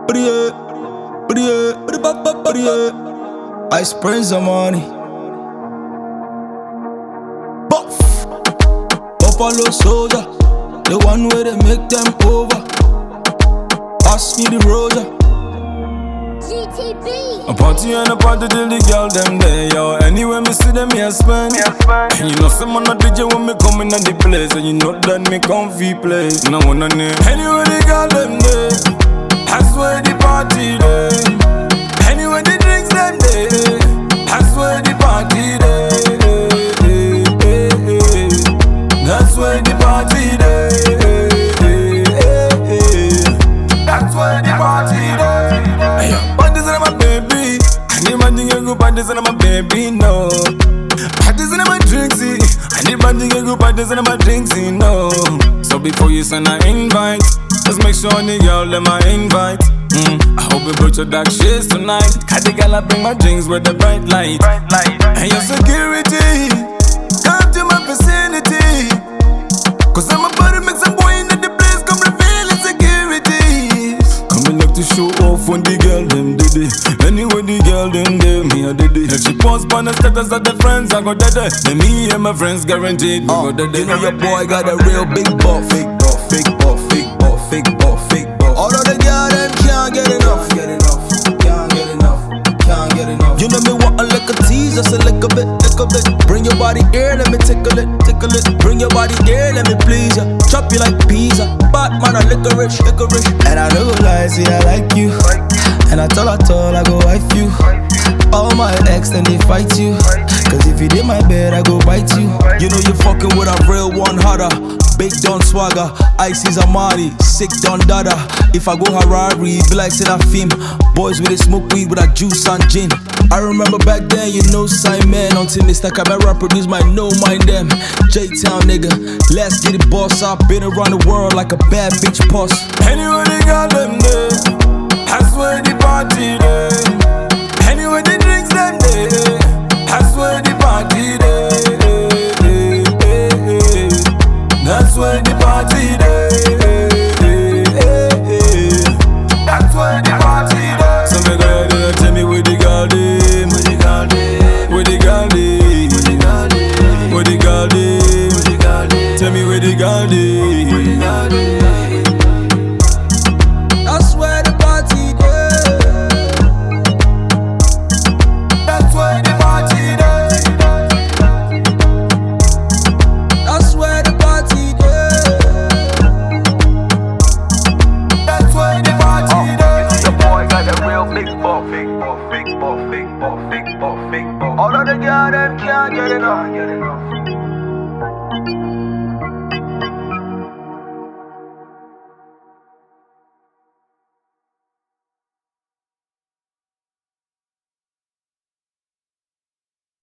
Ice Prince of money. Buff. Buffalo soldier, the one where they make them over. Pass me the rosa. GTB. A party and a party till the girl them there, yo. Anyway, me see them, me spend. And you know some man a DJ when me come in at the place, and you know that me comfy place. No one on it. Anyway, the girl them there, I swear the party there. Anyway, the drinks them there, I swear the party there. That's where the party there. That's where the party there. Parties in my baby, I need my thing go parties in my baby, no. Parties in my drinksy, I need my thing go parties in my drinksy, no. So before you send an invite, just make sure the girl let my invite. I hope you brought your dark shades tonight. Cause the girl I bring my drinks with the bright light. And your security, come to my vicinity. Cause I'm about to make some boy in the place come reveal insecurities. Come and look to show off when the girl them did it. Anyway the girl them there, me I did it. If she post on the status of the friends, I go dead. Then me and my friends guaranteed we go dead. You know your boy got a real big buff. Fake buff, fake buff, fake buff, fake buff, fake buff. All of the girls them can't get enough. Can't get enough. You know me want a little tease, just a little bit. Bring your body here, let me tickle it. Bring your body here, let me please ya. Chop you like pizza, Batman a licorice. And I don't lie, see I like you. And I told I go wife you. All my ex then they fight you. Cause if you did my bed, I go bite you. You know you fucking with a real one harder. Big Don Swagger, Icy's Amari, sick Don Dada. If I go Harari, be like said I film. Boys with a smoke weed with a juice and gin. I remember back then, you know Simon. Until Mr. Camera produced my No Mind Them. J-Town nigga, let's get it boss. I've been around the world like a bad bitch boss. Anyway they got them there, I swear the party there. Anyway the drinks them there, I swear the party there. That's where the party there. That's where the party there. So me girl, tell me where the girl dem, where the girl dem, where the girl dem, where the girl dem, where the girl dem. Tell me where the girl dem, where the girl dem. That's where the party there. That's where the party there. That's where the party there. That's where the party there. The boy got a real big buff, big buff, big buff, big buff, big buff, big buff. All of the girls them can't get enough.